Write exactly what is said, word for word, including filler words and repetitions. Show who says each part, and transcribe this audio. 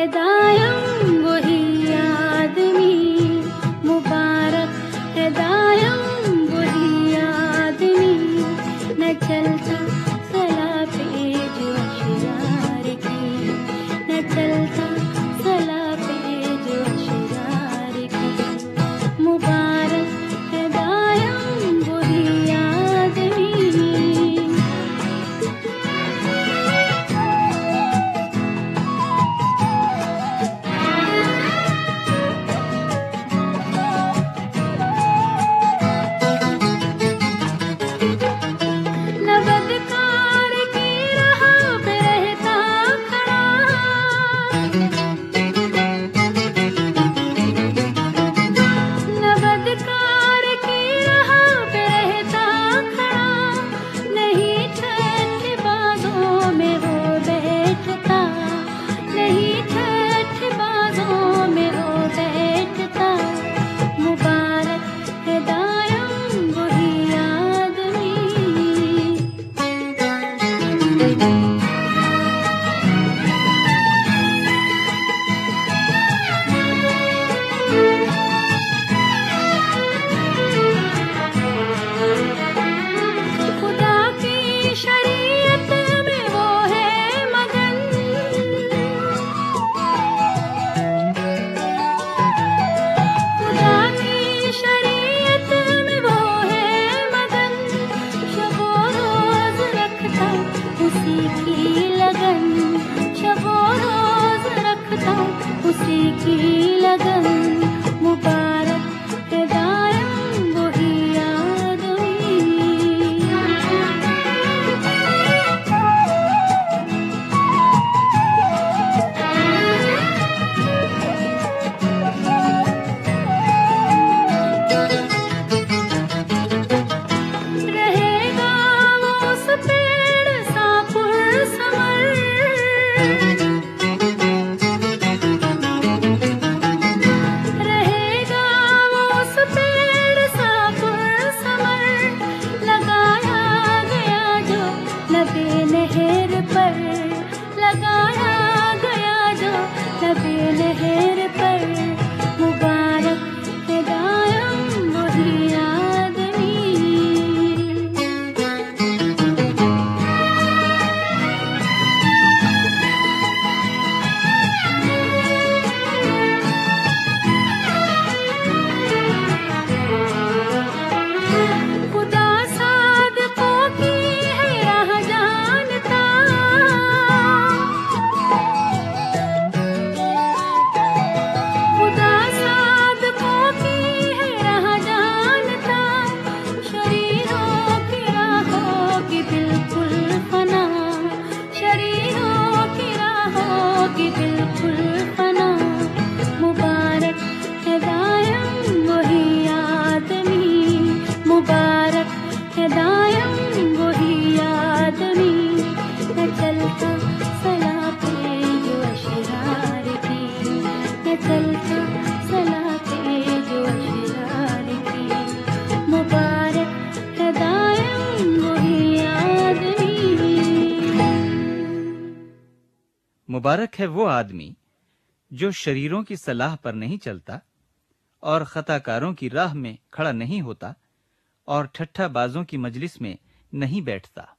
Speaker 1: दायम वही आदमी, मुबारक है दायम वही आदमी, न चलता सला पे जो अशरार की, न चलता सला पे जो अशरार की, मुबारक है दायम वही आदमी। उसी की लगन, मुबारक है दायम वही आदमी। रहेगा वो उस पेड़ सा पुरसमर, नहर पर लगाया गया जो नबी नहर पर, मुबारक है दायम वही आदमी। खुदा सादकों की है राह जानता, खुदा सादकों की है राह जानता, शरीरों की राहों की बिल्कुल फना, शरीरों की राहों की बिल्कुल फना, मुबारक है दायम वही आदमी, मुबारक है दायम वही आदमी, न चलता सला पे जो अशरार की, न चलता सला पे जो अशरार की, मुबारक है दायम वही आदमी।
Speaker 2: मुबारक है वो आदमी जो शरीरों की सलाह पर नहीं चलता और खताकारों की राह में खड़ा नहीं होता और ठट्ठाबाजों की मजलिस में नहीं बैठता।